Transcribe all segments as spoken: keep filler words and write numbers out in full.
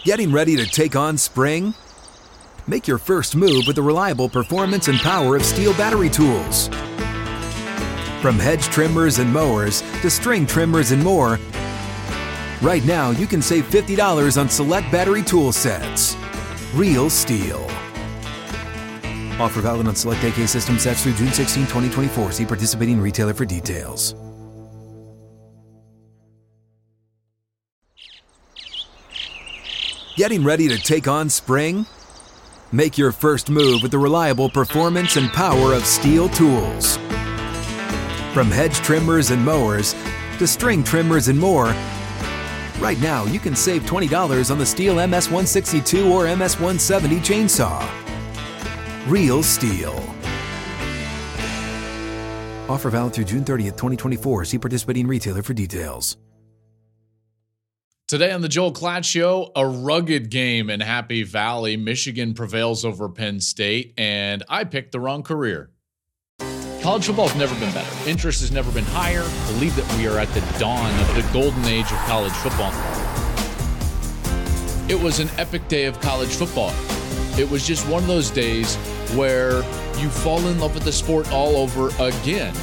Getting ready to take on spring? Make your first move with the reliable performance and power of Steel battery tools. From hedge trimmers and mowers to string trimmers and more, right now you can save fifty dollars on select battery tool sets. Real Steel. Offer valid on select A K system sets through June sixteenth, twenty twenty-four. See participating retailer for details. Getting ready to take on spring? Make your first move with the reliable performance and power of Steel tools. From hedge trimmers and mowers to string trimmers and more, right now you can save twenty dollars on the Steel M S one sixty-two or M S one seventy chainsaw. Real Steel. Offer valid through June thirtieth, twenty twenty-four. See participating retailer for details. Today on the Joel Klatt Show, a rugged game in Happy Valley. Michigan prevails over Penn State, and I picked the wrong career. College football's never been better. Interest has never been higher. Believe that we are at the dawn of the golden age of college football. It was an epic day of college football. It was just one of those days where you fall in love with the sport all over again.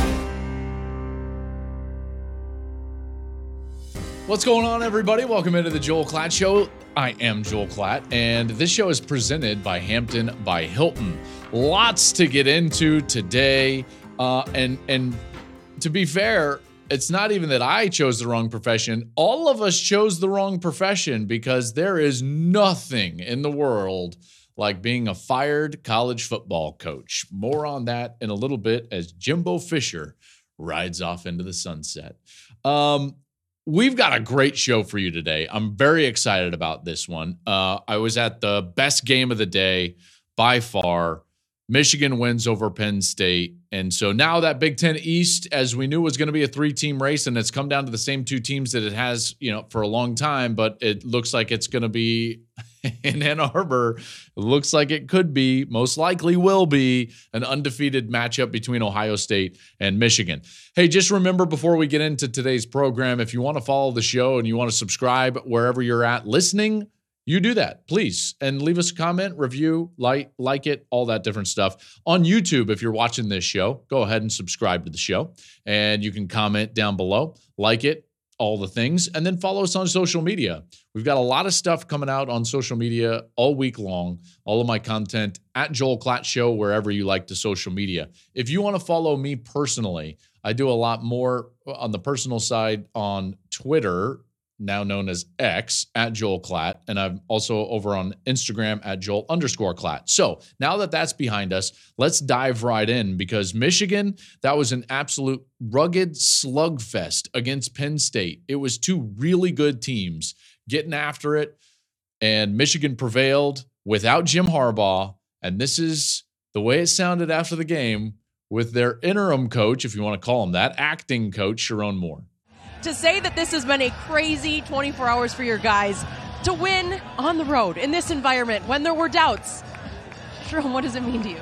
What's going on, everybody? Welcome into the Joel Klatt Show. I am Joel Klatt, and this show is presented by Hampton by Hilton. Lots to get into today, uh, and and to be fair, it's not even that I chose the wrong profession. All of us chose the wrong profession because there is nothing in the world like being a fired college football coach. More on that in a little bit as Jimbo Fisher rides off into the sunset. Um, We've got a great show for you today. I'm very excited about this one. Uh, I was at the best game of the day by far. Michigan wins over Penn State. And so now that Big Ten East, as we knew, was going to be a three-team race, and it's come down to the same two teams that it has, you know, for a long time, but it looks like it's going to be in Ann Arbor. It looks like it could be, most likely will be, an undefeated matchup between Ohio State and Michigan. Hey, just remember before we get into today's program, if you want to follow the show and you want to subscribe wherever you're at listening, you do that, please. And leave us a comment, review, like, like it, all that different stuff. On YouTube, if you're watching this show, go ahead and subscribe to the show. And you can comment down below, like it, all the things, and then follow us on social media. We've got a lot of stuff coming out on social media all week long. All of my content at Joel Klatt Show, wherever you like to social media. If you want to follow me personally, I do a lot more on the personal side on Twitter, now known as X, at Joel Klatt, and I'm also over on Instagram at Joel underscore Klatt. So now that that's behind us, let's dive right in, because Michigan, that was an absolute rugged slugfest against Penn State. It was two really good teams getting after it, and Michigan prevailed without Jim Harbaugh, and this is the way it sounded after the game with their interim coach, if you want to call him that, acting coach, Sherrone Moore. To say that this has been a crazy twenty-four hours for your guys to win on the road in this environment when there were doubts. Sherrone, what does it mean to you?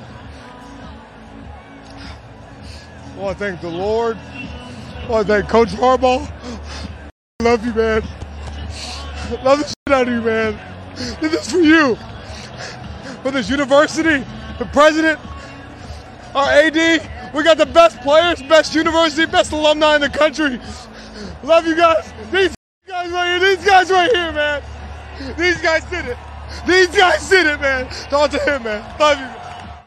Well, I thank the Lord. Well, I thank Coach Harbaugh. I love you, man. I love the shit out of you, man. This is for you. For this university, the president, our A D. We got the best players, best university, best alumni in the country. Love you guys. These guys right here. These guys right here, man. These guys did it. These guys did it, man. Talk to him, man. Love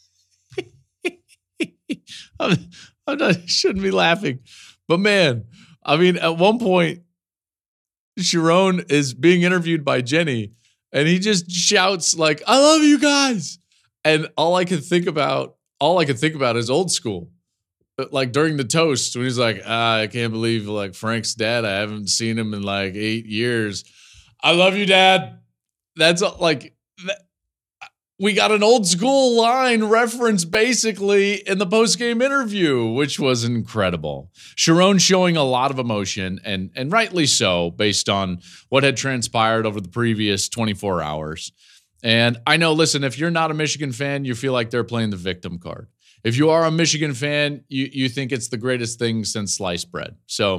you. I'm, I'm not, shouldn't be laughing, but man, I mean, at one point, Sherrone is being interviewed by Jenny, and he just shouts like, "I love you guys," and all I can think about, all I can think about is old school. Like during the toast when he's like, ah, I can't believe like Frank's dad. I haven't seen him in like eight years. I love you, Dad. That's like, that, we got an old school line reference basically in the post-game interview, which was incredible. Sherrone showing a lot of emotion, and, and rightly so, based on what had transpired over the previous twenty-four hours. And I know, listen, if you're not a Michigan fan, you feel like they're playing the victim card. If you are a Michigan fan, you, you think it's the greatest thing since sliced bread. So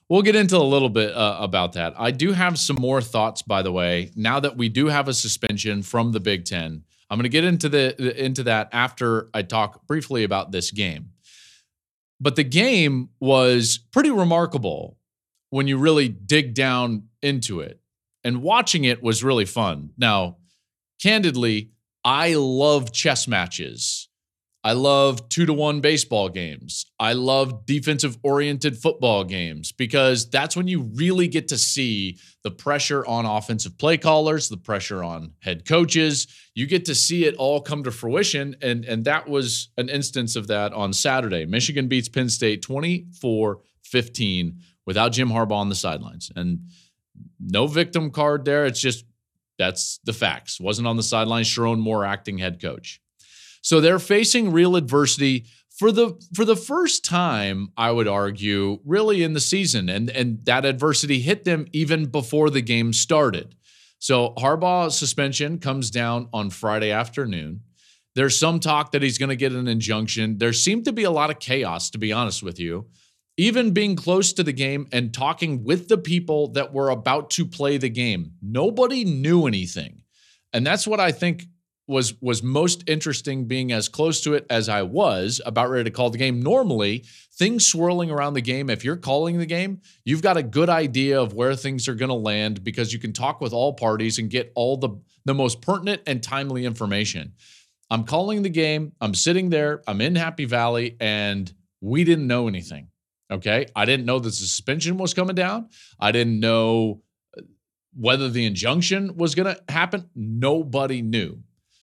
we'll get into a little bit uh, about that. I do have some more thoughts, by the way, now that we do have a suspension from the Big Ten. I'm going to get into the into that after I talk briefly about this game. But the game was pretty remarkable when you really dig down into it. And watching it was really fun. Now, candidly, I love chess matches. I love two-to-one baseball games. I love defensive-oriented football games because that's when you really get to see the pressure on offensive play callers, the pressure on head coaches. You get to see it all come to fruition, and, and that was an instance of that on Saturday. Michigan beats Penn State twenty-four fifteen without Jim Harbaugh on the sidelines. And no victim card there. It's just that's the facts. Wasn't on the sidelines. Sharon Moore, acting head coach. So they're facing real adversity for the for the first time, I would argue, really in the season. And, and that adversity hit them even before the game started. So Harbaugh's suspension comes down on Friday afternoon. There's some talk that he's going to get an injunction. There seemed to be a lot of chaos, to be honest with you. Even being close to the game and talking with the people that were about to play the game. Nobody knew anything. And that's what I think was was most interesting, being as close to it as I was, about ready to call the game. Normally, things swirling around the game, if you're calling the game, you've got a good idea of where things are going to land because you can talk with all parties and get all the, the most pertinent and timely information. I'm calling the game. I'm sitting there. I'm in Happy Valley, and we didn't know anything, okay? I didn't know the suspension was coming down. I didn't know whether the injunction was going to happen. Nobody knew.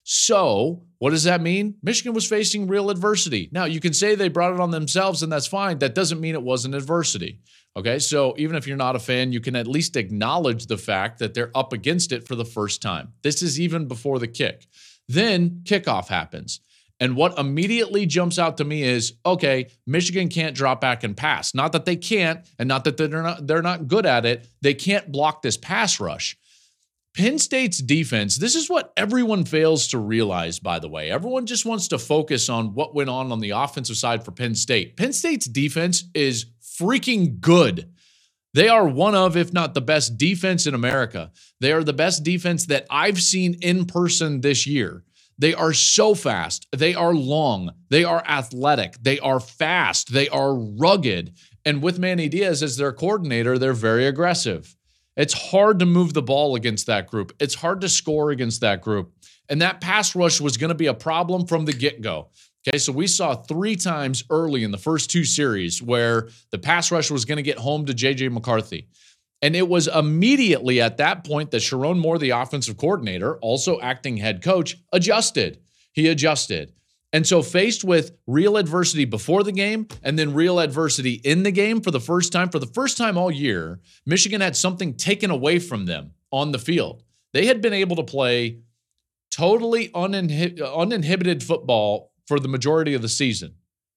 So what does that mean? Michigan was facing real adversity. Now, you can say they brought it on themselves, and that's fine. That doesn't mean it wasn't adversity. Okay, so even if you're not a fan, you can at least acknowledge the fact that they're up against it for the first time. This is even before the kick. Then kickoff happens. And what immediately jumps out to me is, okay, Michigan can't drop back and pass. Not that they can't, and not that they're not, they're not good at it. They can't block this pass rush. Penn State's defense, this is what everyone fails to realize, by the way. Everyone just wants to focus on what went on on the offensive side for Penn State. Penn State's defense is freaking good. They are one of, if not the best defense in America. They are the best defense that I've seen in person this year. They are so fast. They are long. They are athletic. They are fast. They are rugged. And with Manny Diaz as their coordinator, they're very aggressive. It's hard to move the ball against that group. It's hard to score against that group. And that pass rush was going to be a problem from the get-go. Okay, so we saw three times early in the first two series where the pass rush was going to get home to J J McCarthy. And it was immediately at that point that Sharon Moore, the offensive coordinator, also acting head coach, adjusted. He adjusted. And so faced with real adversity before the game and then real adversity in the game for the first time, for the first time all year, Michigan had something taken away from them on the field. They had been able to play totally uninhib- uninhibited football for the majority of the season.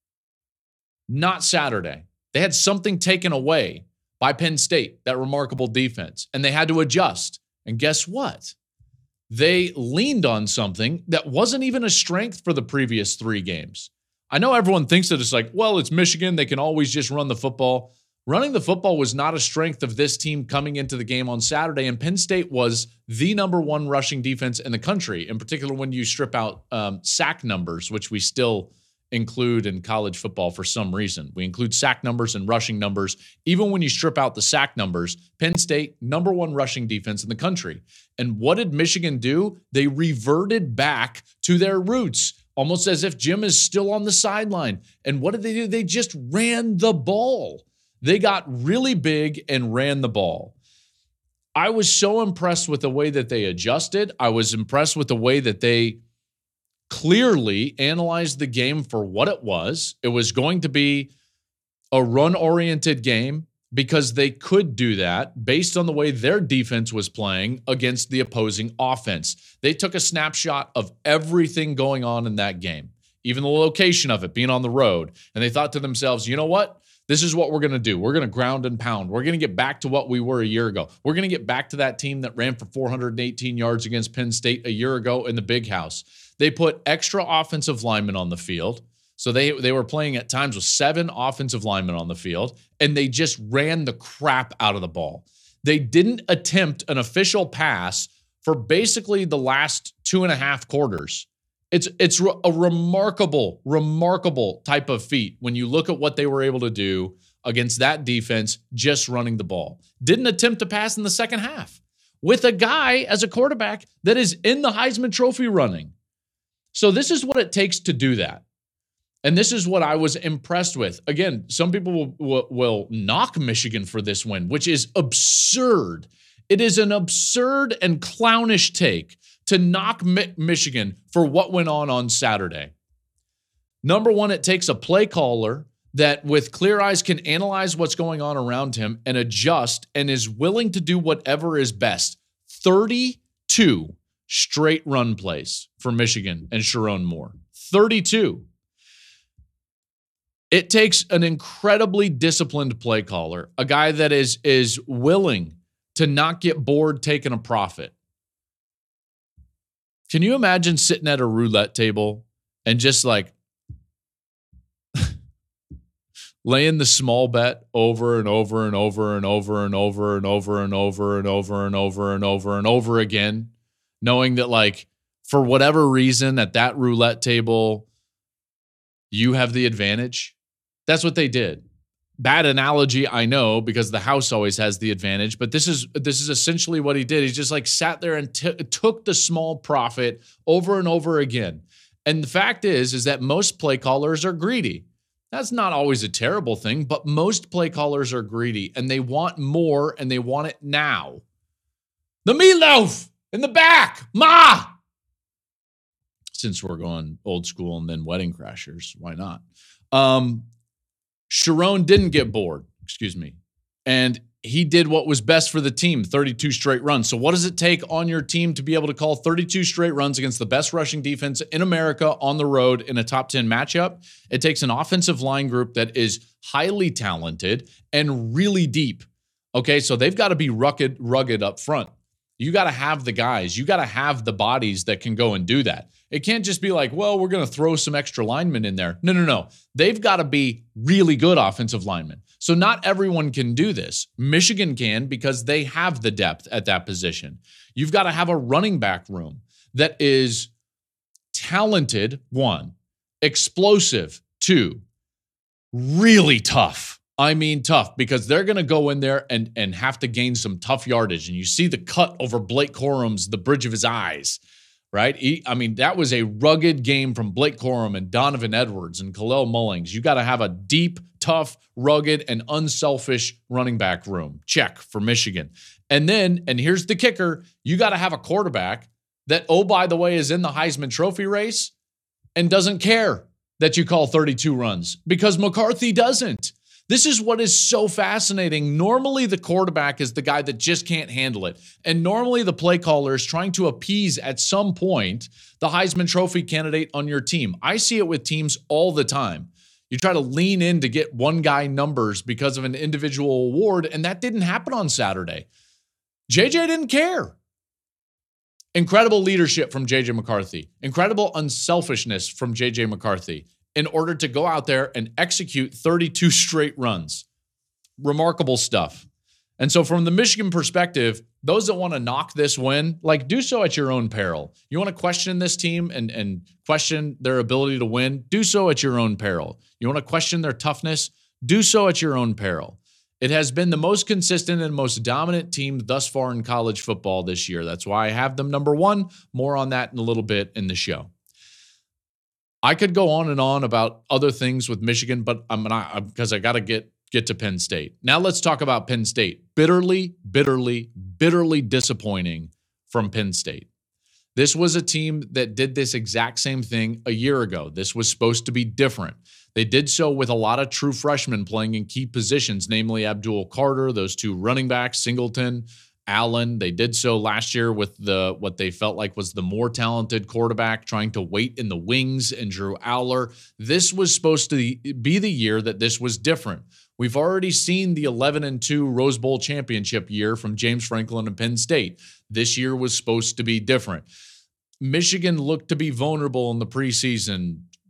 Not Saturday. They had something taken away by Penn State, that remarkable defense, and they had to adjust. And guess what? They leaned on something that wasn't even a strength for the previous three games. I know everyone thinks that it's like, well, it's Michigan. They can always just run the football. Running the football was not a strength of this team coming into the game on Saturday, and Penn State was the number one rushing defense in the country, in particular when you strip out um, sack numbers, which we still include in college football for some reason. We include sack numbers and rushing numbers. Even when you strip out the sack numbers, Penn State, number one rushing defense in the country. And what did Michigan do? They reverted back to their roots, almost as if Jim is still on the sideline. And what did they do? They just ran the ball. They got really big and ran the ball. I was so impressed with the way that they adjusted. I was impressed with the way that they clearly analyzed the game for what it was. It was going to be a run-oriented game because they could do that based on the way their defense was playing against the opposing offense. They took a snapshot of everything going on in that game, even the location of it being on the road, and they thought to themselves, you know what? This is what we're going to do. We're going to ground and pound. We're going to get back to what we were a year ago. We're going to get back to that team that ran for four hundred eighteen yards against Penn State a year ago in the Big House. They put extra offensive linemen on the field. So they, they were playing at times with seven offensive linemen on the field, and they just ran the crap out of the ball. They didn't attempt an official pass for basically the last two and a half quarters. It's it's a remarkable, remarkable type of feat when you look at what they were able to do against that defense just running the ball. Didn't attempt to pass in the second half with a guy as a quarterback that is in the Heisman Trophy running. So this is what it takes to do that. And this is what I was impressed with. Again, some people will, will, will knock Michigan for this win, which is absurd. It is an absurd and clownish take to knock Mi- Michigan for what went on on Saturday. Number one, it takes a play caller that with clear eyes can analyze what's going on around him and adjust and is willing to do whatever is best. thirty-two straight run plays for Michigan and Sherrone Moore. thirty-two. It takes an incredibly disciplined play caller, a guy that is, is willing to not get bored taking a profit. Can you imagine sitting at a roulette table and just like laying the small bet over and over and over and over and over and over and over and over and over and over and over again, knowing that like for whatever reason at that roulette table, you have the advantage? That's what they did. Bad analogy, I know, because the house always has the advantage, but this is this is essentially what he did. He just like sat there and t- took the small profit over and over again. And the fact is, is that most play callers are greedy. That's not always a terrible thing, but most play callers are greedy and they want more and they want it now. The meatloaf in the back, ma! Since we're going old school and then Wedding Crashers, why not? Um, Sherrone didn't get bored, excuse me, and he did what was best for the team, thirty-two straight runs. So what does it take on your team to be able to call thirty-two straight runs against the best rushing defense in America on the road in a top ten matchup? It takes an offensive line group that is highly talented and really deep. Okay, so they've got to be rugged, rugged up front. You got to have the guys. You got to have the bodies that can go and do that. It can't just be like, well, we're going to throw some extra linemen in there. No, no, no. They've got to be really good offensive linemen. So not everyone can do this. Michigan can because they have the depth at that position. You've got to have a running back room that is talented, one, explosive, two, really tough. I mean tough, because they're going to go in there and, and have to gain some tough yardage. And you see the cut over Blake Corum's, the bridge of his eyes, right? He, I mean, that was a rugged game from Blake Corum and Donovan Edwards and Khalil Mullings. You got to have a deep, tough, rugged, and unselfish running back room. Check for Michigan. And then, and here's the kicker, you got to have a quarterback that, oh, by the way, is in the Heisman Trophy race and doesn't care that you call thirty-two runs, because McCarthy doesn't. This is what is so fascinating. Normally, the quarterback is the guy that just can't handle it. And normally, the play caller is trying to appease at some point the Heisman Trophy candidate on your team. I see it with teams all the time. You try to lean in to get one guy numbers because of an individual award, and that didn't happen on Saturday. J J didn't care. Incredible leadership from J J McCarthy. Incredible unselfishness from J J McCarthy in order to go out there and execute thirty-two straight runs. Remarkable stuff. And so from the Michigan perspective, those that want to knock this win, like, do so at your own peril. You want to question this team and, and question their ability to win, do so at your own peril. You want to question their toughness, do so at your own peril. It has been the most consistent and most dominant team thus far in college football this year. That's why I have them number one. More on that in a little bit in the show. I could go on and on about other things with Michigan, but I'm not, because I got to get get to Penn State. Now let's talk about Penn State. Bitterly, bitterly, bitterly disappointing from Penn State. This was a team that did this exact same thing a year ago. This was supposed to be different. They did so with a lot of true freshmen playing in key positions, namely Abdul Carter, those two running backs, Singleton, Allen. They did so last year with the what they felt like was the more talented quarterback trying to wait in the wings, and Drew Allar. This was supposed to be the year that this was different. We've already seen the eleven and two Rose Bowl championship year from James Franklin and Penn State. This year was supposed to be different. Michigan looked to be vulnerable in the preseason,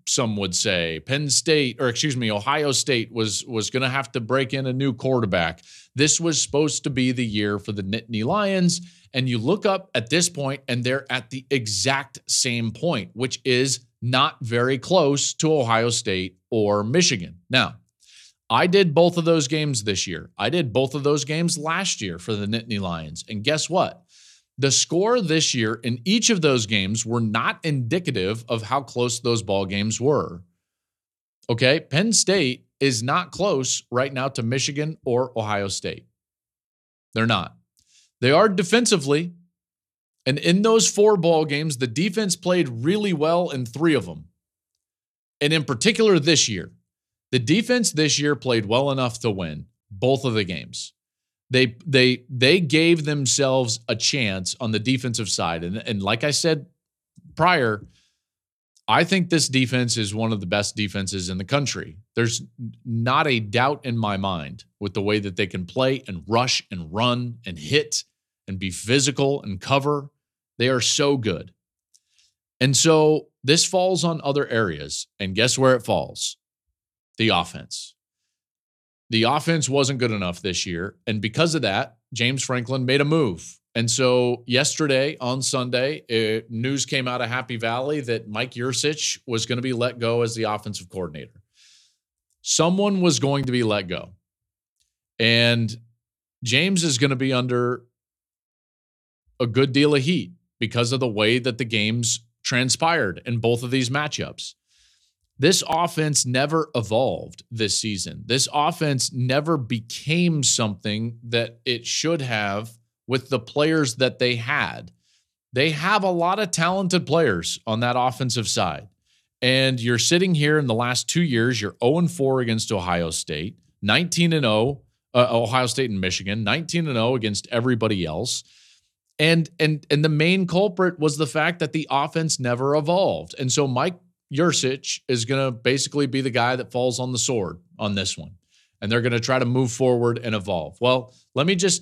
some would say. Penn State, or excuse me, Ohio State was, was going to have to break in a new quarterback. This was supposed to be the year for the Nittany Lions. And you look up at this point, and they're at the exact same point, which is not very close to Ohio State or Michigan. Now, I did both of those games this year. I did both of those games last year for the Nittany Lions. And guess what? The score this year in each of those games were not indicative of how close those ball games were. Okay, Penn State is not close right now to Michigan or Ohio State. They're not. They are defensively, and in those four ball games, the defense played really well in three of them. And in particular this year, the defense this year played well enough to win both of the games. They they they gave themselves a chance on the defensive side. And, and like I said prior, I think this defense is one of the best defenses in the country. There's not a doubt in my mind with the way that they can play and rush and run and hit and be physical and cover. They are so good. And so this falls on other areas. And guess where it falls? The offense. The offense wasn't good enough this year. And because of that, James Franklin made a move. And so yesterday on Sunday, it, news came out of Happy Valley that Mike Yurcich was going to be let go as the offensive coordinator. Someone was going to be let go. And James is going to be under a good deal of heat because of the way that the games transpired in both of these matchups. This offense never evolved this season. This offense never became something that it should have with the players that they had. They have a lot of talented players on that offensive side. And you're sitting here in the last two years, you're oh and four against Ohio State, nineteen and oh, uh, Ohio State and Michigan, nineteen and oh against everybody else. And, and, and the main culprit was the fact that the offense never evolved. And so Mike Yurcich is going to basically be the guy that falls on the sword on this one. And they're going to try to move forward and evolve. Well, let me just,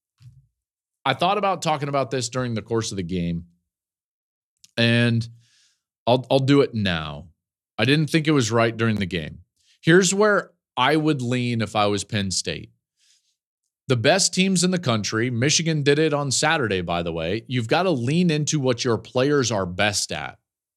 I thought about talking about this during the course of the game, and I'll, I'll do it now. I didn't think it was right during the game. Here's where I would lean if I was Penn State. The best teams in the country, Michigan did it on Saturday, by the way. You've got to lean into what your players are best at.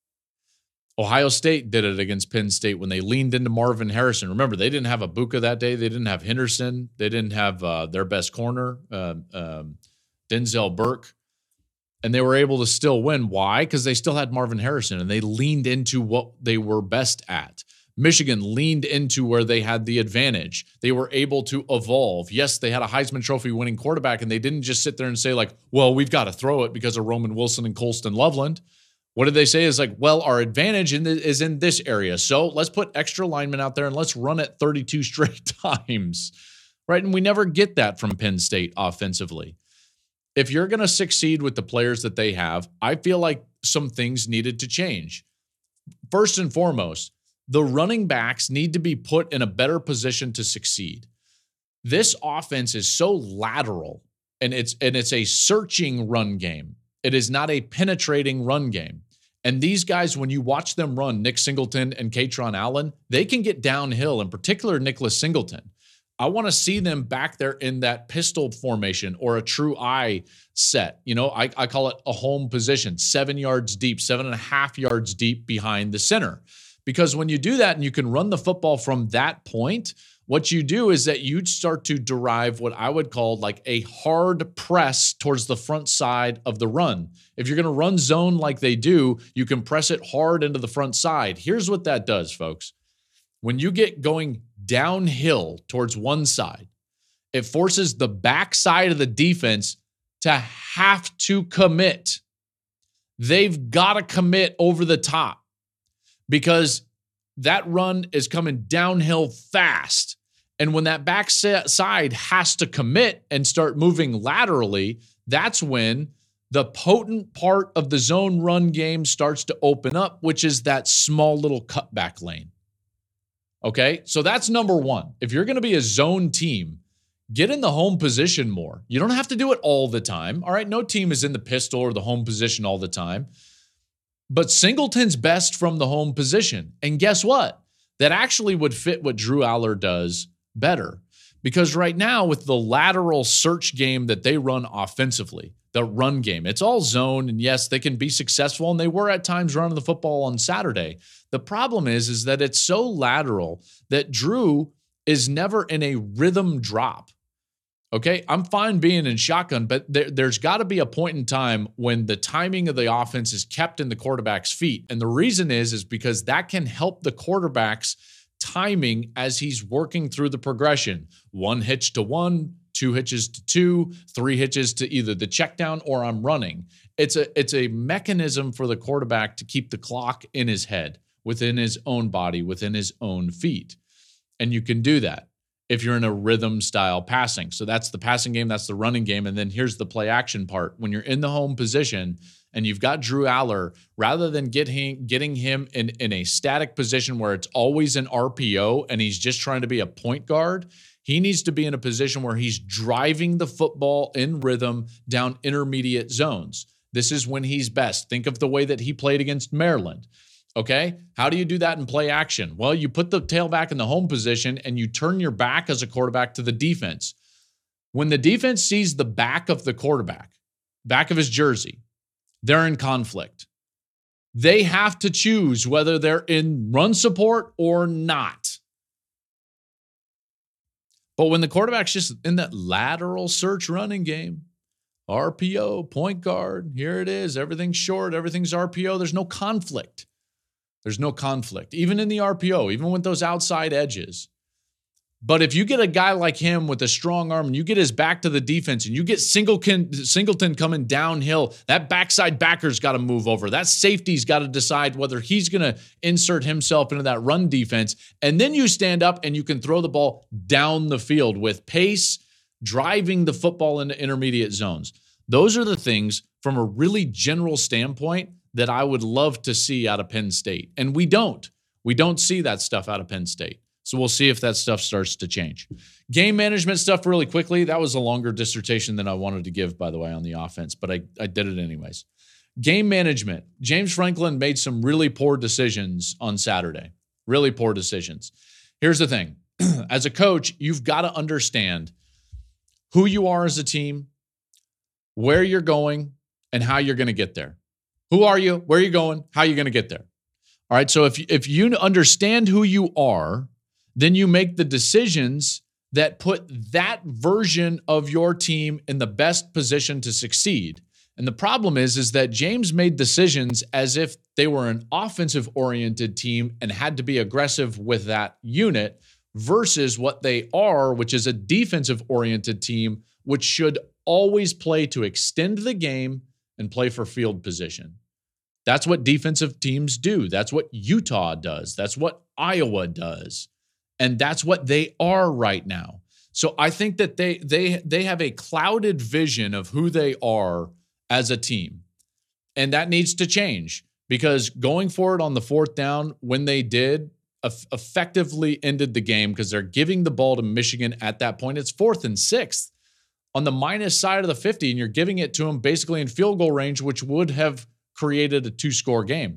Ohio State did it against Penn State when they leaned into Marvin Harrison. Remember, they didn't have Ibuka that day. They didn't have Henderson. They didn't have uh, their best corner, uh, um, Denzel Burke. And they were able to still win. Why? Because they still had Marvin Harrison, and they leaned into what they were best at. Michigan leaned into where they had the advantage. They were able to evolve. Yes, they had a Heisman Trophy winning quarterback, and they didn't just sit there and say, like, well, we've got to throw it because of Roman Wilson and Colston Loveland. What did they say? Is like, well, our advantage in the, is in this area. So let's put extra linemen out there and let's run it thirty-two straight times, right? And we never get that from Penn State offensively. If you're going to succeed with the players that they have, I feel like some things needed to change. First and foremost, the running backs need to be put in a better position to succeed. This offense is so lateral, and it's and it's a searching run game. It is not a penetrating run game. And these guys, when you watch them run, Nick Singleton and Katron Allen, they can get downhill, in particular Nicholas Singleton. I want to see them back there in that pistol formation or a true eye set. You know, I, I call it a home position, seven yards deep, seven and a half yards deep behind the center. Because when you do that and you can run the football from that point, what you do is that you start to derive what I would call like a hard press towards the front side of the run. If you're going to run zone like they do, you can press it hard into the front side. Here's what that does, folks. When you get going downhill towards one side, it forces the back side of the defense to have to commit. They've got to commit over the top because that run is coming downhill fast. And when that back side has to commit and start moving laterally, that's when the potent part of the zone run game starts to open up, which is that small little cutback lane. Okay, so that's number one. If you're going to be a zone team, get in the home position more. You don't have to do it all the time. All right, no team is in the pistol or the home position all the time. But Singleton's best from the home position. And guess what? That actually would fit what Drew Aller does better. Because right now, with the lateral search game that they run offensively, the run game, it's all zone. And yes, they can be successful. And they were at times running the football on Saturday. The problem is, is that it's so lateral that Drew is never in a rhythm drop. Okay, I'm fine being in shotgun, but there, there's got to be a point in time when the timing of the offense is kept in the quarterback's feet. And the reason is, is because that can help the quarterback's timing as he's working through the progression. One hitch to one, two hitches to two, three hitches to either the check down or I'm running. It's a, it's a mechanism for the quarterback to keep the clock in his head, within his own body, within his own feet. And you can do that if you're in a rhythm style passing. So that's the passing game, that's the running game. And then here's the play action part. When you're in the home position and you've got Drew Aller, rather than get him, getting him in, in a static position where it's always an R P O and he's just trying to be a point guard, he needs to be in a position where he's driving the football in rhythm down intermediate zones. This is when he's best. Think of the way that he played against Maryland. Okay, how do you do that in play action? Well, you put the tailback in the home position and you turn your back as a quarterback to the defense. When the defense sees the back of the quarterback, back of his jersey, they're in conflict. They have to choose whether they're in run support or not. But when the quarterback's just in that lateral search running game, R P O, point guard, here it is, everything's short, everything's R P O, there's no conflict. There's no conflict, even in the R P O, even with those outside edges. But if you get a guy like him with a strong arm and you get his back to the defense and you get Singleton, Singleton coming downhill, that backside backer's got to move over. That safety's got to decide whether he's going to insert himself into that run defense. And then you stand up and you can throw the ball down the field with pace, driving the football into intermediate zones. Those are the things from a really general standpoint that I would love to see out of Penn State. And we don't. We don't see that stuff out of Penn State. So we'll see if that stuff starts to change. Game management stuff really quickly. That was a longer dissertation than I wanted to give, by the way, on the offense, but I, I did it anyways. Game management. James Franklin made some really poor decisions on Saturday. Really poor decisions. Here's the thing. As a coach, you've got to understand who you are as a team, where you're going, and how you're going to get there. Who are you? Where are you going? How are you going to get there? All right. So if, if you understand who you are, then you make the decisions that put that version of your team in the best position to succeed. And the problem is, is that James made decisions as if they were an offensive-oriented team and had to be aggressive with that unit versus what they are, which is a defensive-oriented team, which should always play to extend the game and play for field position. That's what defensive teams do. That's what Utah does. That's what Iowa does. And that's what they are right now. So I think that they they they have a clouded vision of who they are as a team. And that needs to change, because going forward on the fourth down, when they did, effectively ended the game because they're giving the ball to Michigan at that point. It's fourth and sixth on the minus side of the fifty, and you're giving it to them basically in field goal range, which would have created a two-score game.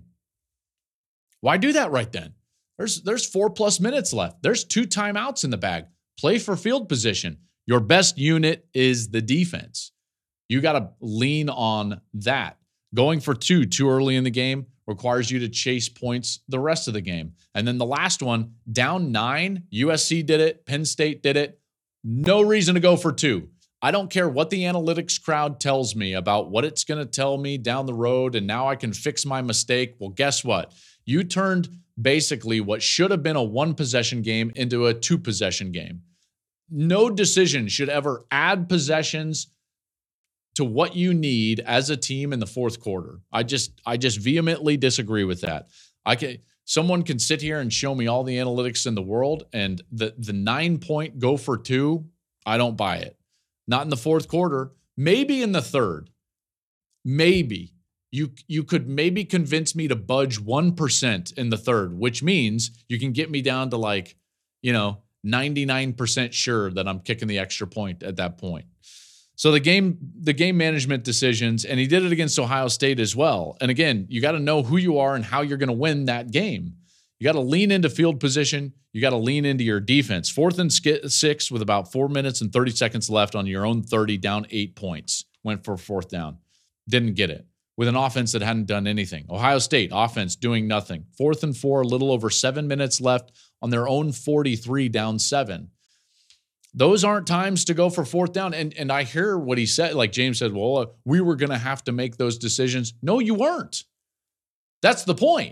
Why do that right then? There's, there's four plus minutes left. There's two timeouts in the bag. Play for field position. Your best unit is the defense. You got to lean on that. Going for two too early in the game requires you to chase points the rest of the game. And then the last one, down nine, U S C did it, Penn State did it. No reason to go for two. I don't care what the analytics crowd tells me about what it's going to tell me down the road, and now I can fix my mistake. Well, guess what? You turned basically what should have been a one-possession game into a two-possession game. No decision should ever add possessions to what you need as a team in the fourth quarter. I just I just vehemently disagree with that. I can someone can sit here and show me all the analytics in the world, and the the nine-point go for two, I don't buy it. Not in the fourth quarter, maybe in the third. Maybe. You, you could maybe convince me to budge one percent in the third, which means you can get me down to like, you know, ninety-nine percent sure that I'm kicking the extra point at that point. So the game, the game management decisions, and he did it against Ohio State as well. And again, you got to know who you are and how you're going to win that game. You got to lean into field position. You got to lean into your defense. Fourth and six with about four minutes and thirty seconds left on your own thirty, down eight points. Went for fourth down. Didn't get it. With an offense that hadn't done anything. Ohio State offense doing nothing. Fourth and four, a little over seven minutes left on their own forty-three, down seven. Those aren't times to go for fourth down. And, and I hear what he said. Like James said, well, uh, we were going to have to make those decisions. No, you weren't. That's the point.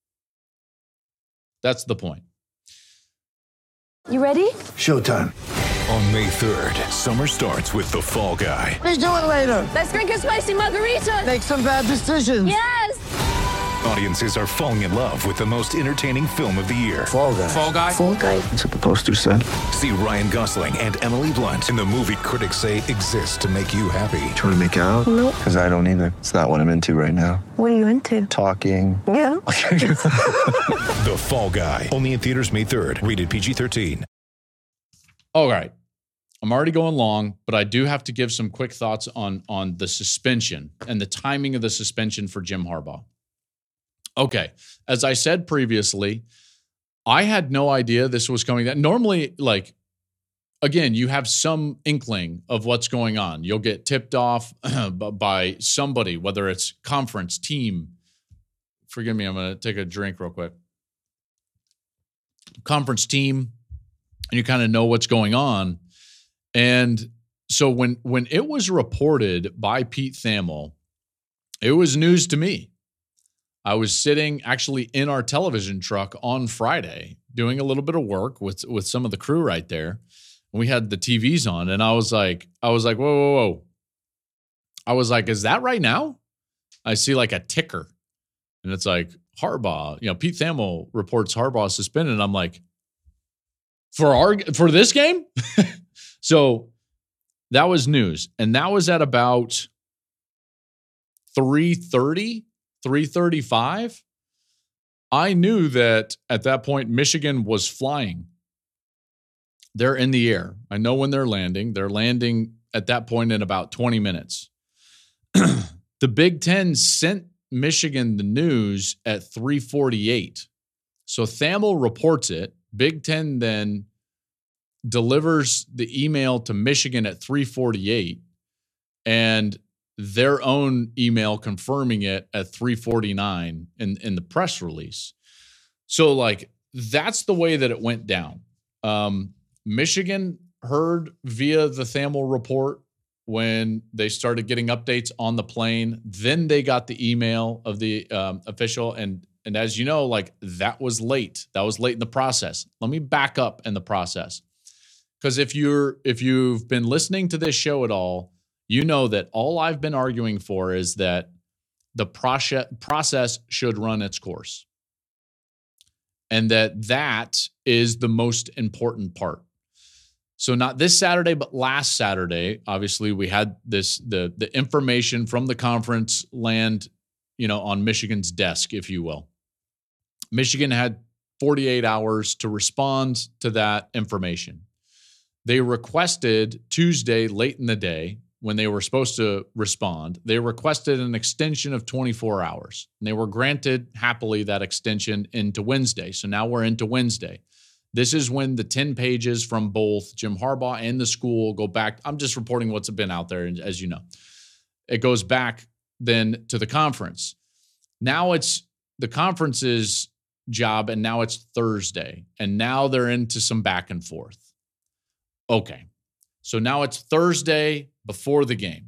That's the point. You ready? Showtime. On May third, summer starts with The Fall Guy. Let's do it later. Let's drink a spicy margarita. Make some bad decisions. Yes! Audiences are falling in love with the most entertaining film of the year. Fall Guy. Fall Guy? Fall guy. That's what the poster said. See Ryan Gosling and Emily Blunt in the movie critics say exists to make you happy. Trying to make it out? Nope. Because I don't either. It's not what I'm into right now. What are you into? Talking. Yeah. The Fall Guy. Only in theaters May third. Rated P G thirteen. All right. I'm already going long, but I do have to give some quick thoughts on, on the suspension and the timing of the suspension for Jim Harbaugh. Okay. As I said previously, I had no idea this was coming. That normally, like, again, you have some inkling of what's going on. You'll get tipped off by somebody, whether it's conference, team. Forgive me, I'm going to take a drink real quick. Conference team, and you kind of know what's going on. And so when when it was reported by Pete Thamel, it was news to me. I was sitting actually in our television truck on Friday doing a little bit of work with, with some of the crew right there. We had the T Vs on, and I was like, I was like, whoa, whoa, whoa. I was like, is that right now? I see like a ticker, and it's like Harbaugh. You know, Pete Thamel reports Harbaugh suspended. And I'm like, for our for this game? So that was news, and that was at about three thirty, three thirty-five. I knew that at that point, Michigan was flying. They're in the air. I know when they're landing. They're landing at that point in about twenty minutes. The Big Ten sent Michigan the news at three forty-eight. So Thamel reports it. Big Ten then delivers the email to Michigan at three forty-eight, and their own email confirming it at three forty-nine in, in the press release. So, like, that's the way that it went down. Um, Michigan heard via the Thamel report when they started getting updates on the plane. Then they got the email of the um, official, and and as you know, like, that was late. That was late in the process. Let me back up in the process. Because if you're if you've been listening to this show at all, you know that all I've been arguing for is that the process process should run its course, and that that is the most important part. So not this Saturday, but last Saturday, obviously we had this the the information from the conference land, you know, on Michigan's desk, if you will. Michigan had forty-eight hours to respond to that information. They requested Tuesday late in the day when they were supposed to respond. They requested an extension of twenty-four hours, and they were granted happily that extension into Wednesday. So now we're into Wednesday. This is when the ten pages from both Jim Harbaugh and the school go back. I'm just reporting what's been out there, as you know. It goes back then to the conference. Now it's the conference's job, and now it's Thursday, and now they're into some back and forth. Okay, so now it's Thursday before the game.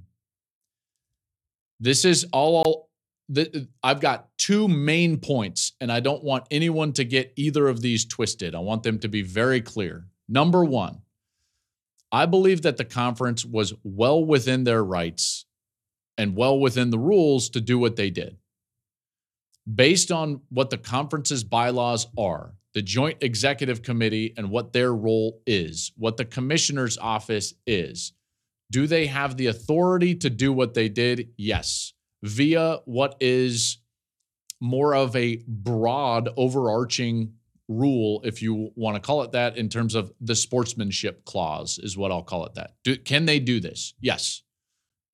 This is all, I've got two main points, and I don't want anyone to get either of these twisted. I want them to be very clear. Number one, I believe that the conference was well within their rights and well within the rules to do what they did. Based on what the conference's bylaws are, the Joint Executive Committee and what their role is, what the commissioner's office is, do they have the authority to do what they did? Yes. Via what is more of a broad, overarching rule, if you want to call it that, in terms of the sportsmanship clause, is what I'll call it that. Do, can they do this? Yes.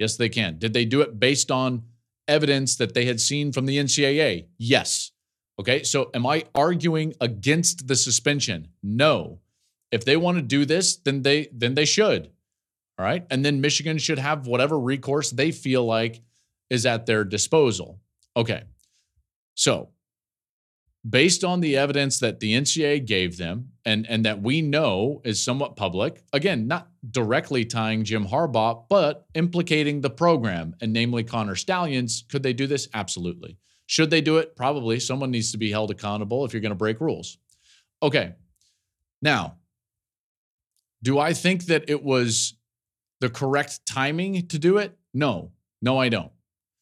Yes, they can. Did they do it based on evidence that they had seen from the N C double A? Yes. Okay, so am I arguing against the suspension? No. If they want to do this, then they then they should. All right, and then Michigan should have whatever recourse they feel like is at their disposal. Okay, so based on the evidence that the N C double A gave them and, and that we know is somewhat public, again, not directly tying Jim Harbaugh, but implicating the program, and namely Connor Stalions, could they do this? Absolutely. Should they do it? Probably. Someone needs to be held accountable if you're going to break rules. Okay. Now, do I think that it was the correct timing to do it? No. No, I don't.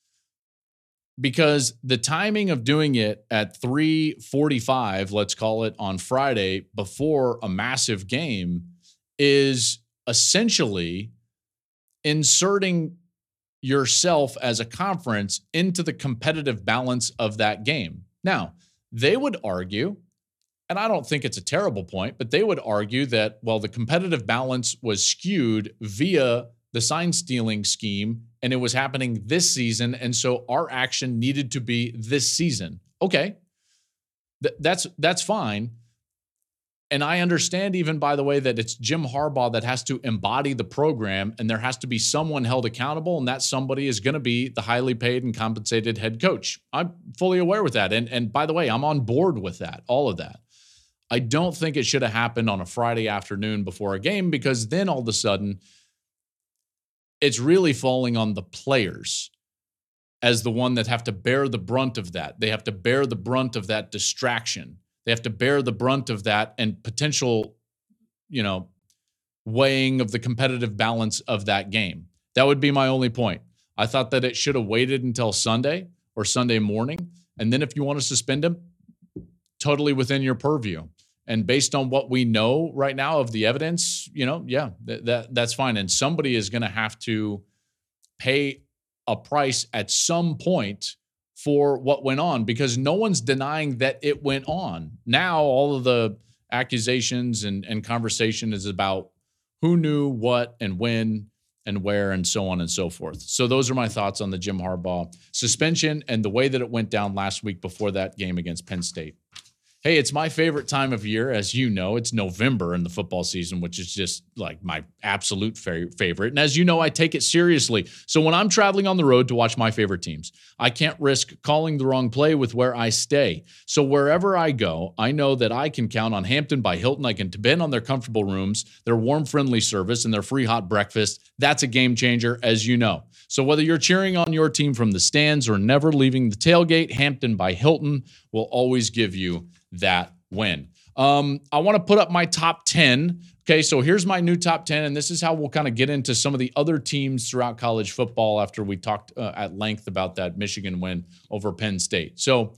Because the timing of doing it at three forty-five, let's call it, on Friday before a massive game is essentially inserting yourself as a conference into the competitive balance of that game. Now, they would argue, and I don't think it's a terrible point, but they would argue that, well, the competitive balance was skewed via the sign stealing scheme, and it was happening this season, and so our action needed to be this season. Okay, Th- that's that's fine. And I understand, even, by the way, that it's Jim Harbaugh that has to embody the program, and there has to be someone held accountable, and that somebody is going to be the highly paid and compensated head coach. I'm fully aware with that. And, and by the way, I'm on board with that, all of that. I don't think it should have happened on a Friday afternoon before a game, because then all of a sudden it's really falling on the players as the one that have to bear the brunt of that. They have to bear the brunt of that distraction. They have to bear the brunt of that and potential, you know, weighing of the competitive balance of that game. That would be my only point. I thought that it should have waited until Sunday or Sunday morning. And then if you want to suspend him, totally within your purview. And based on what we know right now of the evidence, you know, yeah, th- that that's fine. And somebody is going to have to pay a price at some point for what went on, because no one's denying that it went on. Now, all of the accusations and, and conversation is about who knew what and when and where and so on and so forth. So those are my thoughts on the Jim Harbaugh suspension and the way that it went down last week before that game against Penn State. Hey, it's my favorite time of year. As you know, it's November in the football season, which is just like my absolute fa- favorite. And as you know, I take it seriously. So when I'm traveling on the road to watch my favorite teams, I can't risk calling the wrong play with where I stay. So wherever I go, I know that I can count on Hampton by Hilton. I can depend on their comfortable rooms, their warm, friendly service, and their free hot breakfast. That's a game changer, as you know. So whether you're cheering on your team from the stands or never leaving the tailgate, Hampton by Hilton will always give you that win. Um, I want to put up my top ten. Okay, so here's my new top ten, and this is how we'll kind of get into some of the other teams throughout college football after we talked uh, at length about that Michigan win over Penn State. So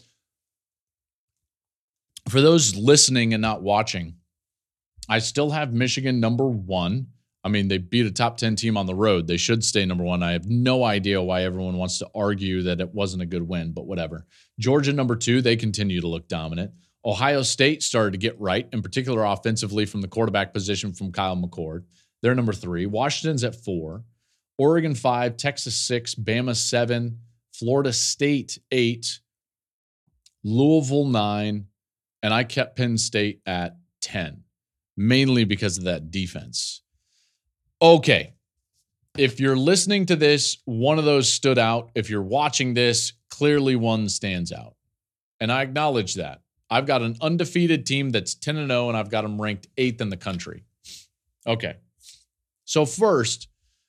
for those listening and not watching, I still have Michigan number one. I mean, they beat a top ten team on the road. They should stay number one. I have no idea why everyone wants to argue that it wasn't a good win, but whatever. Georgia number two, they continue to look dominant. Ohio State started to get right, in particular offensively from the quarterback position from Kyle McCord. They're number three. Washington's at four. Oregon five, Texas six, Bama seven, Florida State eight, Louisville nine, and I kept Penn State at ten, mainly because of that defense. Okay, if you're listening to this, one of those stood out. If you're watching this, clearly one stands out. And I acknowledge that. I've got an undefeated team that's ten and oh, and I've got them ranked eighth in the country. Okay. So first,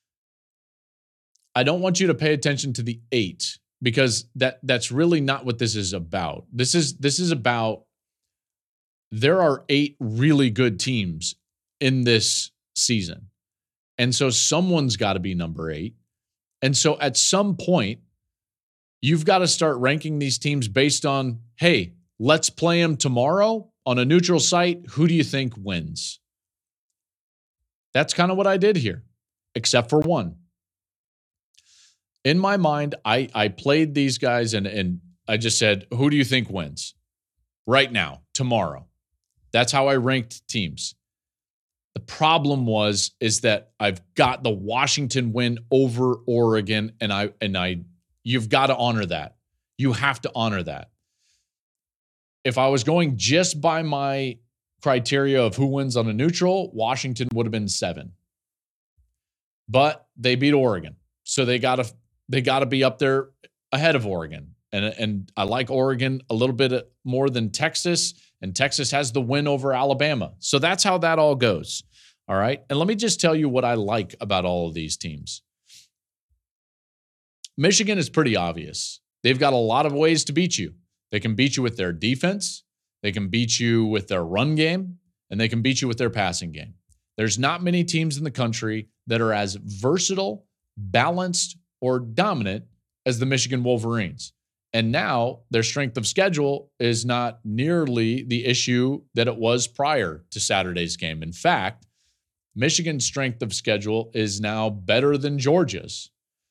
I don't want you to pay attention to the eight, because that that's really not what this is about. This is this is about there are eight really good teams in this season. And so someone's got to be number eight. And so at some point, you've got to start ranking these teams based on, hey, let's play them tomorrow on a neutral site. Who do you think wins? That's kind of what I did here, except for one. In my mind, I, I played these guys and, and I just said, who do you think wins right now, tomorrow? That's how I ranked teams. The problem was, is that I've got the Washington win over Oregon, and I, and I, you've got to honor that. You have to honor that. If I was going just by my criteria of who wins on a neutral, Washington would have been seven. But they beat Oregon. So they gotta they gotta be up there ahead of Oregon. And, and I like Oregon a little bit more than Texas, and Texas has the win over Alabama. So that's how that all goes. All right. And let me just tell you what I like about all of these teams. Michigan is pretty obvious. They've got a lot of ways to beat you. They can beat you with their defense. They can beat you with their run game, and they can beat you with their passing game. There's not many teams in the country that are as versatile, balanced, or dominant as the Michigan Wolverines. And now their strength of schedule is not nearly the issue that it was prior to Saturday's game. In fact, Michigan's strength of schedule is now better than Georgia's.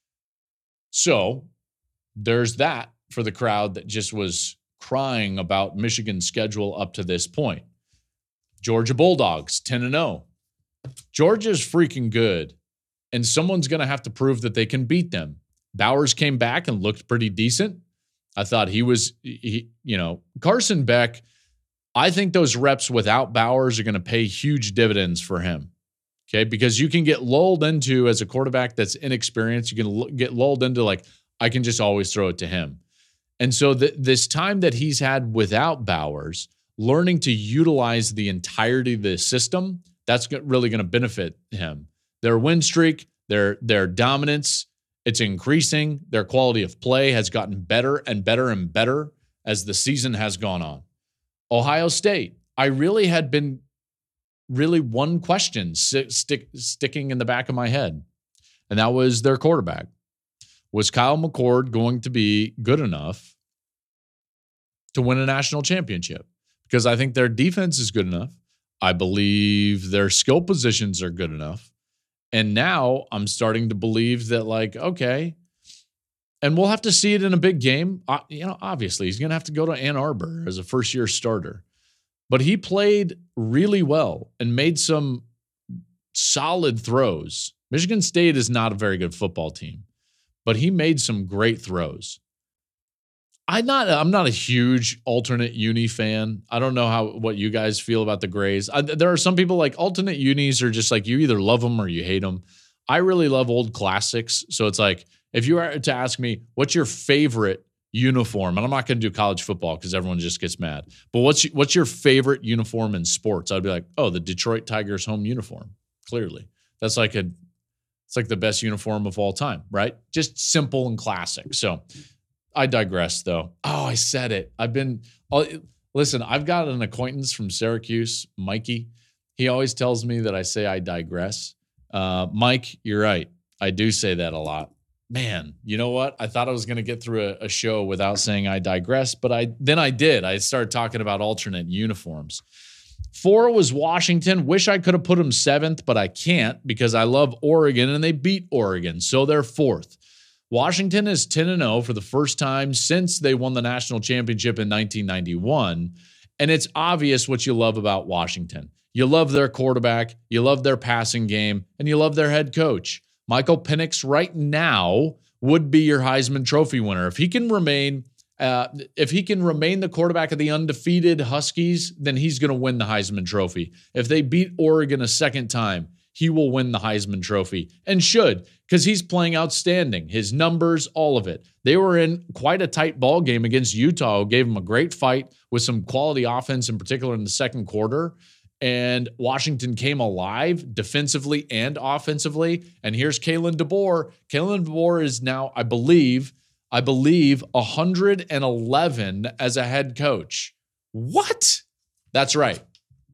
So there's that for the crowd that just was crying about Michigan's schedule up to this point. Georgia Bulldogs, ten and oh. Georgia's freaking good, and someone's going to have to prove that they can beat them. Bowers came back and looked pretty decent. I thought he was, he, you know, Carson Beck, I think those reps without Bowers are going to pay huge dividends for him. Okay, because you can get lulled into, as a quarterback that's inexperienced, you can l- get lulled into like, I can just always throw it to him. And so th- this time that he's had without Bowers, learning to utilize the entirety of the system, that's really going to benefit him. Their win streak, their their dominance, it's increasing. Their quality of play has gotten better and better and better as the season has gone on. Ohio State, I really had been really one question stick, stick, sticking in the back of my head, and that was their quarterback. Was Kyle McCord going to be good enough to win a national championship? Because I think their defense is good enough. I believe their skill positions are good enough. And now I'm starting to believe that, like, okay, and we'll have to see it in a big game. Uh, you know, obviously, he's going to have to go to Ann Arbor as a first-year starter. But he played really well and made some solid throws. Michigan State is not a very good football team, but he made some great throws. I'm not, I'm not a huge alternate uni fan. I don't know how what you guys feel about the Grays. I, there are some people like alternate unis are just like you either love them or you hate them. I really love old classics. So it's like, if you were to ask me, what's your favorite uniform? And I'm not going to do college football because everyone just gets mad. But what's what's your favorite uniform in sports? I'd be like, oh, the Detroit Tigers home uniform. Clearly, that's like a, it's like the best uniform of all time, right? Just simple and classic. So I digress, though. Oh, I said it. I've been, I'll, listen, I've got an acquaintance from Syracuse, Mikey. He always tells me that I say I digress. Uh, Mike, you're right. I do say that a lot. Man, you know what? I thought I was going to get through a, a show without saying I digress, but I then I did. I started talking about alternate uniforms. Four was Washington. Wish I could have put them seventh, but I can't because I love Oregon, and they beat Oregon, so they're fourth. Washington is ten and oh for the first time since they won the national championship in nineteen ninety-one, and it's obvious what you love about Washington. You love their quarterback, you love their passing game, and you love their head coach. Michael Penix right now would be your Heisman Trophy winner. If he can remain uh, if he can remain the quarterback of the undefeated Huskies, then he's going to win the Heisman Trophy. If they beat Oregon a second time, he will win the Heisman Trophy and should, because he's playing outstanding. His numbers, all of it. They were in quite a tight ball game against Utah, who gave him a great fight with some quality offense, in particular in the second quarter. And Washington came alive defensively and offensively. And here's Kalen DeBoer. Kalen DeBoer is now, I believe, I believe, one hundred eleven as a head coach. What? That's right.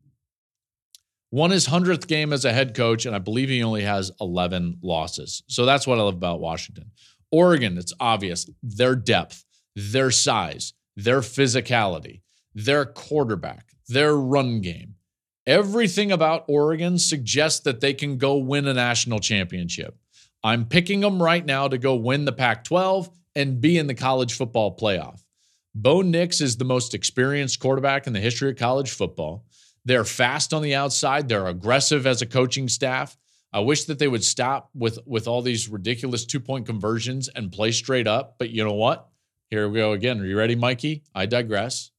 Won his hundredth game as a head coach, and I believe he only has eleven losses. So that's what I love about Washington. Oregon, it's obvious. Their depth, their size, their physicality, their quarterback, their run game. Everything about Oregon suggests that they can go win a national championship. I'm picking them right now to go win the Pac twelve and be in the college football playoff. Bo Nix is the most experienced quarterback in the history of college football. They're fast on the outside. They're aggressive as a coaching staff. I wish that they would stop with, with all these ridiculous two-point conversions and play straight up. But you know what? Here we go again. Are you ready, Mikey? I digress.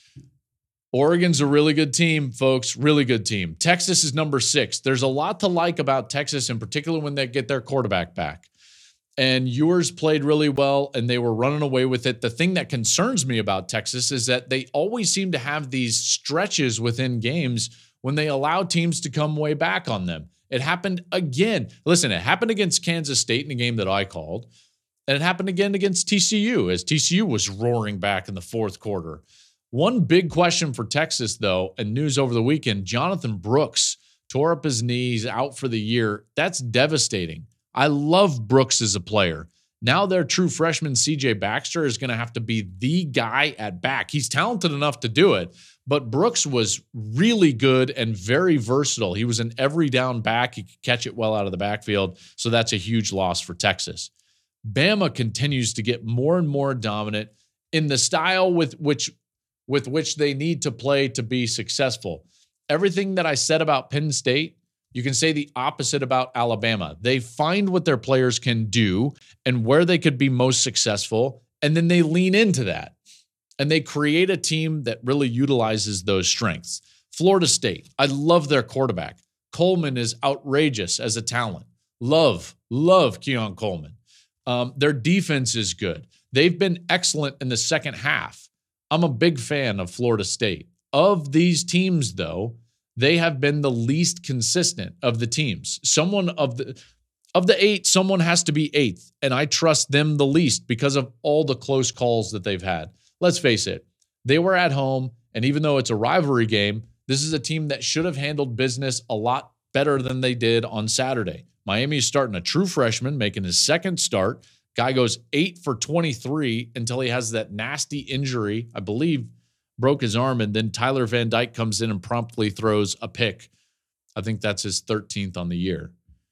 Oregon's a really good team, folks. Really good team. Texas is number six. There's a lot to like about Texas, in particular when they get their quarterback back. And Ewers played really well, and they were running away with it. The thing that concerns me about Texas is that they always seem to have these stretches within games when they allow teams to come way back on them. It happened again. Listen, it happened against Kansas State in a game that I called, and it happened again against T C U as T C U was roaring back in the fourth quarter. One big question for Texas, though, and news over the weekend, Jonathan Brooks tore up his knees, out for the year. That's devastating. I love Brooks as a player. Now their true freshman C J Baxter is going to have to be the guy at back. He's talented enough to do it, but Brooks was really good and very versatile. He was an every down back. He could catch it well out of the backfield, so that's a huge loss for Texas. Bama continues to get more and more dominant in the style with which, with which they need to play to be successful. Everything that I said about Penn State, you can say the opposite about Alabama. They find what their players can do and where they could be most successful, and then they lean into that. And they create a team that really utilizes those strengths. Florida State, I love their quarterback. Coleman is outrageous as a talent. Love, love Keon Coleman. Um, their defense is good. They've been excellent in the second half. I'm a big fan of Florida State. Of these teams, though, they have been the least consistent of the teams. Someone of the of the eight, someone has to be eighth, and I trust them the least because of all the close calls that they've had. Let's face it, they were at home, and even though it's a rivalry game, this is a team that should have handled business a lot better than they did on Saturday. Miami is starting a true freshman, making his second start. Guy goes eight for twenty-three until he has that nasty injury, I believe, broke his arm, and then Tyler Van Dyke comes in and promptly throws a pick. I think that's his thirteenth on the year.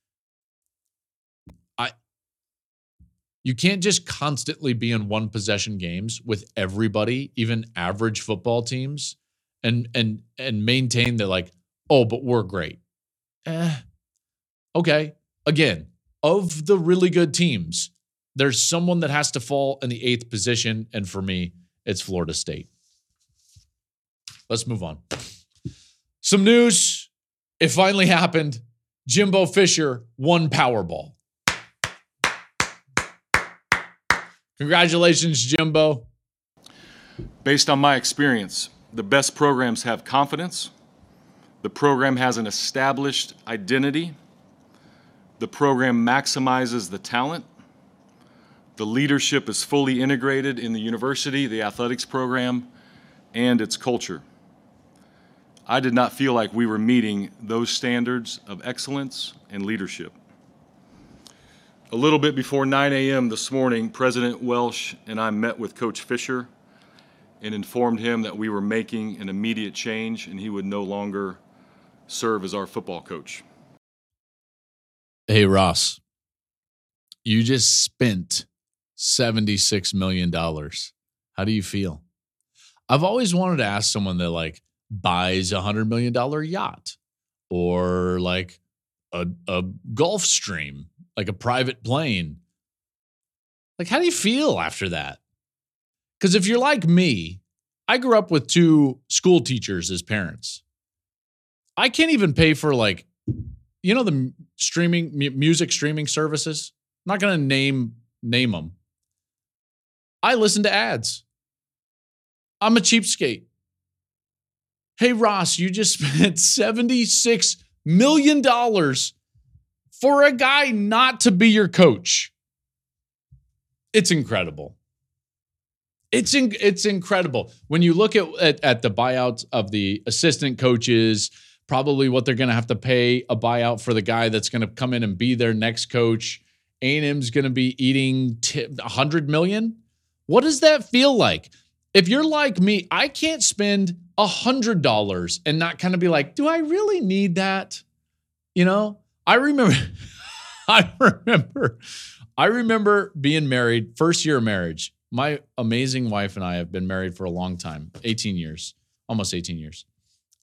I, you can't just constantly be in one possession games with everybody, even average football teams, and and and maintain that like, oh, but we're great. Eh, okay. Again, of the really good teams, there's someone that has to fall in the eighth position, and for me, it's Florida State. Let's move on. Some news. It finally happened. Jimbo Fisher won Powerball. Congratulations, Jimbo. Based on my experience, the best programs have confidence. The program has an established identity. The program maximizes the talent. The leadership is fully integrated in the university, the athletics program, and its culture. I did not feel like we were meeting those standards of excellence and leadership. A little bit before nine a.m. this morning, President Welsh and I met with Coach Fisher and informed him that we were making an immediate change and he would no longer serve as our football coach. Hey, Ross, you just spent seventy-six million dollars. How do you feel? I've always wanted to ask someone that like buys a one hundred million dollars yacht or like a, a Gulfstream, like a private plane. Like, how do you feel after that? Because if you're like me, I grew up with two school teachers as parents. I can't even pay for like, you know, the streaming music streaming services. I'm not going to name name them. I listen to ads. I'm a cheapskate. Hey, Ross, you just spent seventy-six million dollars for a guy not to be your coach. It's incredible. It's in, it's incredible. When you look at, at, at the buyouts of the assistant coaches, probably what they're going to have to pay a buyout for the guy that's going to come in and be their next coach. A and M's going to be eating t- one hundred million dollars. What does that feel like? If you're like me, I can't spend one hundred dollars and not kind of be like, do I really need that? You know, I remember, I remember, I remember being married, first year of marriage. My amazing wife and I have been married for a long time, eighteen years, almost eighteen years.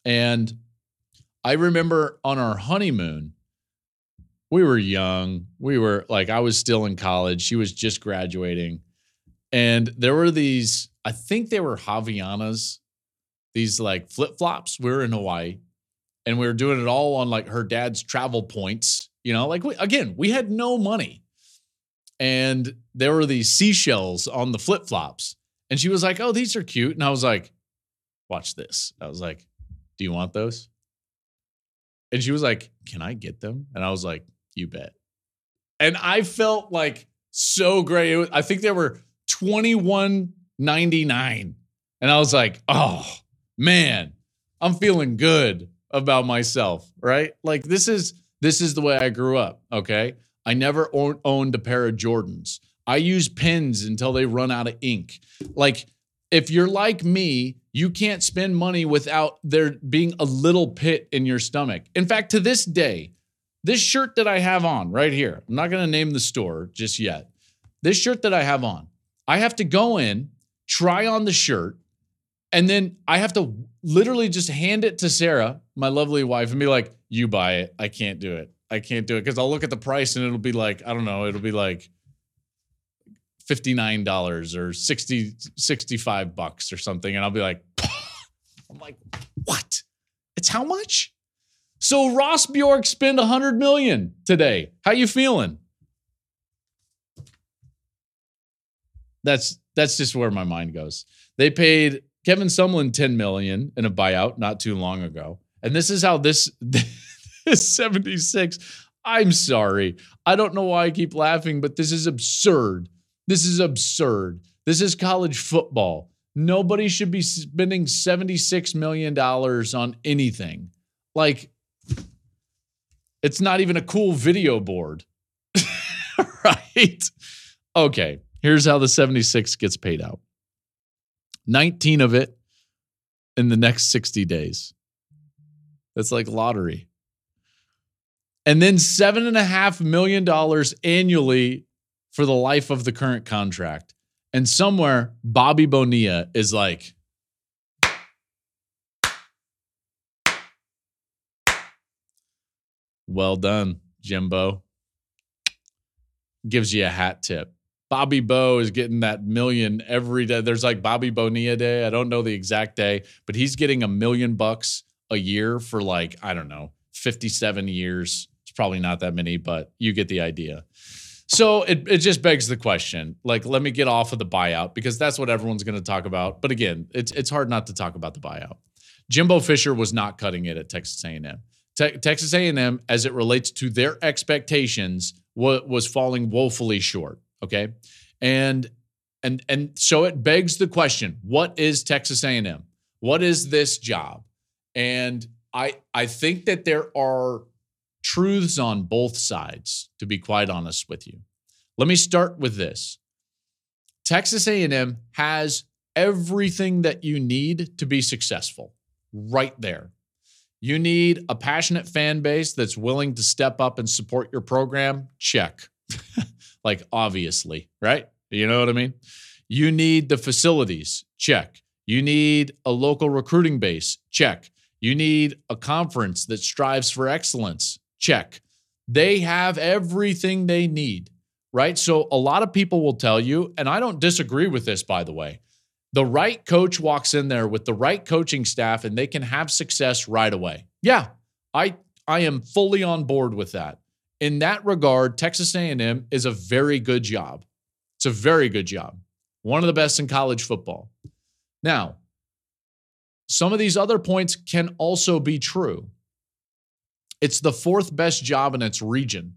And I remember on our honeymoon, we were young. We were like, I was still in college. She was just graduating. And there were these, I think they were Havaianas, these like flip-flops. We were in Hawaii and we were doing it all on like her dad's travel points. You know, like we, again, we had no money. And there were these seashells on the flip-flops. And she was like, oh, these are cute. And I was like, watch this. I was like, do you want those? And she was like, can I get them? And I was like, you bet. And I felt like so great. It was, I think they were twenty-one ninety-nine. And I was like, oh, man, I'm feeling good about myself, right? Like this is this is the way I grew up, okay? I never own, owned a pair of Jordans. I use pens until they run out of ink. Like, if you're like me, you can't spend money without there being a little pit in your stomach. In fact, to this day, this shirt that I have on right here, I'm not going to name the store just yet. This shirt that I have on, I have to go in, try on the shirt, and then I have to literally just hand it to Sarah, my lovely wife, and be like, you buy it. I can't do it. I can't do it. Because I'll look at the price and it'll be like, I don't know, it'll be like fifty-nine dollars or sixty, sixty-five bucks or something. And I'll be like, I'm like, what? It's how much? So Ross Bjork spent one hundred million dollars today. How you feeling? That's that's just where my mind goes. They paid Kevin Sumlin ten million dollars in a buyout not too long ago. And this is how this, this seventy-six, I'm sorry. I don't know why I keep laughing, but this is absurd. This is absurd. This is college football. Nobody should be spending seventy-six million dollars on anything. Like, it's not even a cool video board. Right? Okay, here's how the seventy-six gets paid out. nineteen of it in the next sixty days. That's like lottery. And then seven point five million dollars annually for the life of the current contract. And somewhere, Bobby Bonilla is like, well done, Jimbo. Gives you a hat tip. Bobby Bo is getting that million every day. There's like Bobby Bonilla Day. I don't know the exact day, but he's getting a million bucks a year for like, I don't know, fifty-seven years. It's probably not that many, but you get the idea. So it, it just begs the question, like, let me get off of the buyout because that's what everyone's going to talk about. But again, it's it's hard not to talk about the buyout. Jimbo Fisher was not cutting it at Texas A and M. Te- Texas A and M, as it relates to their expectations, wa- was falling woefully short. Okay, and and and so it begs the question: what is Texas A and M? What is this job? And I I think that there are truths on both sides, to be quite honest with you. Let me start with this. Texas A and M has everything that you need to be successful right there. You need a passionate fan base that's willing to step up and support your program. Check. Like, obviously, right? You know what I mean? You need the facilities. Check. You need a local recruiting base. Check. You need a conference that strives for excellence. Check. They have everything they need, right? So a lot of people will tell you, and I don't disagree with this, by the way, the right coach walks in there with the right coaching staff and they can have success right away. Yeah, I I am fully on board with that. In that regard, Texas A and M is a very good job. It's a very good job. One of the best in college football. Now, some of these other points can also be true. It's the fourth best job in its region.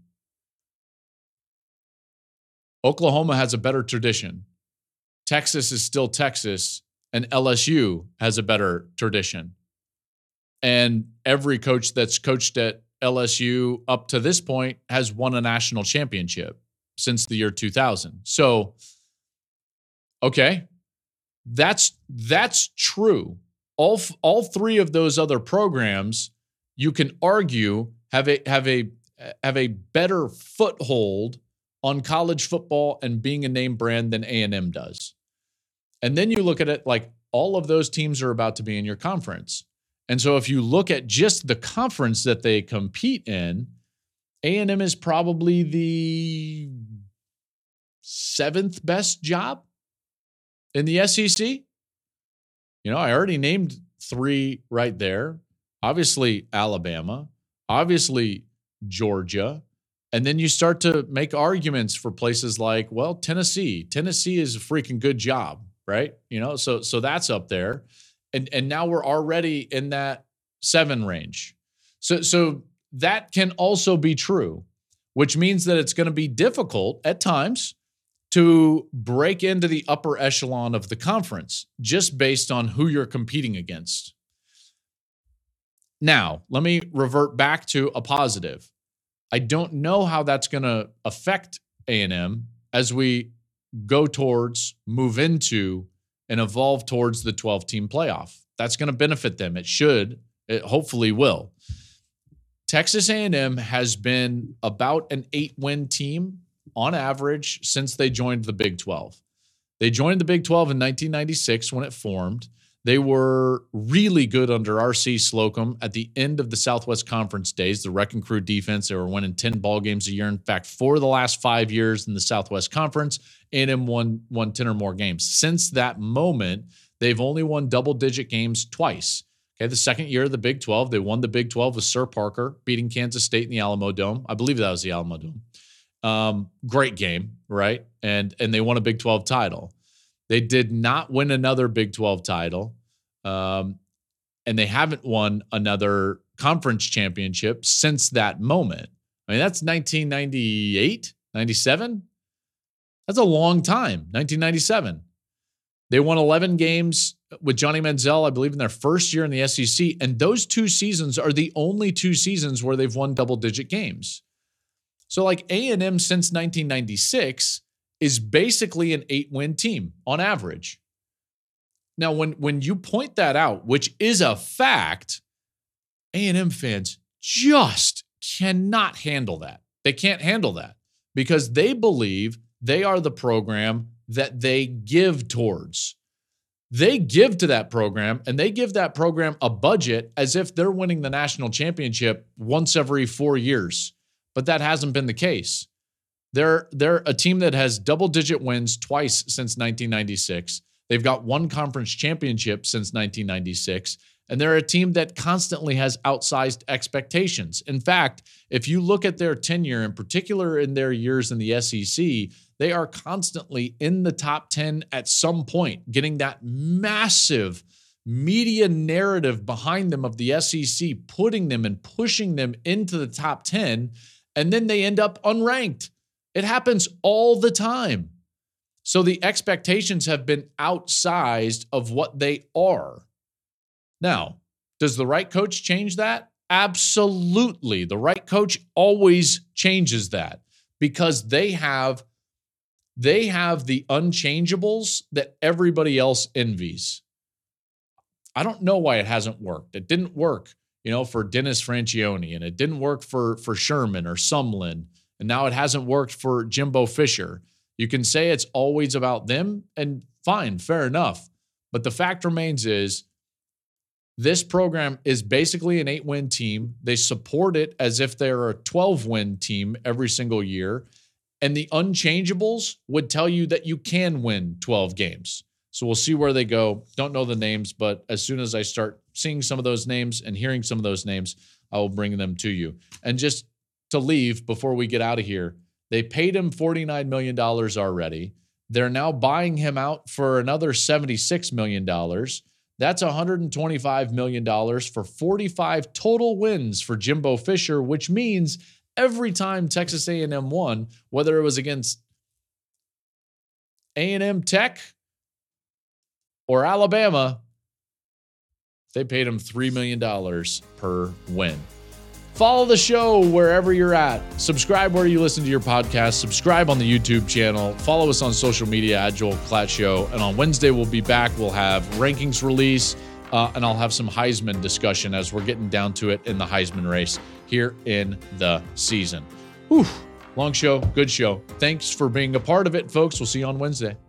Oklahoma has a better tradition. Texas is still Texas, and L S U has a better tradition. And every coach that's coached at L S U up to this point has won a national championship since the year two thousand. So, okay, that's that's true. All all three of those other programs, you can argue, have a have a have a better foothold on college football and being a name brand than A and M does. And then you look at it like all of those teams are about to be in your conference. And so if you look at just the conference that they compete in, A and M is probably the seventh best job in the S E C. You know, I already named three right there. Obviously, Alabama, obviously, Georgia. And then you start to make arguments for places like, well, Tennessee. Tennessee is a freaking good job, right? You know, so so that's up there. And and now we're already in that seven range. So so that can also be true, which means that it's going to be difficult at times to break into the upper echelon of the conference just based on who you're competing against. Now, let me revert back to a positive. I don't know how that's going to affect A and M as we go towards, move into, and evolve towards the twelve-team playoff. That's going to benefit them. It should. It hopefully will. Texas A and M has been about an eight-win team on average since they joined the Big twelve. They joined the Big twelve in nineteen ninety-six when it formed. They were really good under R C Slocum at the end of the Southwest Conference days, the Wrecking Crew defense. They were winning ten ball games a year. In fact, for the last five years in the Southwest Conference, A and M won, won ten or more games. Since that moment, they've only won double-digit games twice. Okay, the second year of the Big twelve, they won the Big twelve with Sir Parker, beating Kansas State in the Alamo Dome. I believe that was the Alamo Dome. Um, great game, right? And, and they won a Big twelve title. They did not win another Big twelve title, um, and they haven't won another conference championship since that moment. I mean, that's nineteen ninety-eight, ninety-seven? That's a long time, nineteen ninety-seven. They won eleven games with Johnny Manziel, I believe, in their first year in the S E C, and those two seasons are the only two seasons where they've won double-digit games. So, like, A and M since nineteen ninety-six is basically an eight-win team on average. Now, when, when you point that out, which is a fact, A and M fans just cannot handle that. They can't handle that because they believe they are the program that they give towards. They give to that program, and they give that program a budget as if they're winning the national championship once every four years. But that hasn't been the case. They're, they're a team that has double-digit wins twice since nineteen ninety-six. They've got one conference championship since nineteen ninety-six, and they're a team that constantly has outsized expectations. In fact, if you look at their tenure, in particular in their years in the S E C, they are constantly in the top ten at some point, getting that massive media narrative behind them of the S E C, putting them and pushing them into the top ten, and then they end up unranked. It happens all the time. So the expectations have been outsized of what they are. Now, does the right coach change that? Absolutely. The right coach always changes that because they have, they have the unchangeables that everybody else envies. I don't know why it hasn't worked. It didn't work, you know, for Dennis Franchione, and it didn't work for, for Sherman or Sumlin, and now it hasn't worked for Jimbo Fisher. You can say it's always about them, and fine, fair enough. But the fact remains is this program is basically an eight-win team. They support it as if they're a twelve-win team every single year. And the unchangeables would tell you that you can win twelve games. So we'll see where they go. Don't know the names, but as soon as I start seeing some of those names and hearing some of those names, I will bring them to you. And just to leave before we get out of here, they paid him forty-nine million dollars already. They're now buying him out for another seventy-six million dollars. That's one hundred twenty-five million dollars for forty-five total wins for Jimbo Fisher, which means every time Texas A and M won, whether it was against A and M Tech or Alabama, they paid him three million dollars per win. Follow the show wherever you're at. Subscribe where you listen to your podcast. Subscribe on the YouTube channel. Follow us on social media at Joel Klatt Show. And on Wednesday, we'll be back. We'll have rankings release, uh, and I'll have some Heisman discussion as we're getting down to it in the Heisman race here in the season. Whew. Long show, good show. Thanks for being a part of it, folks. We'll see you on Wednesday.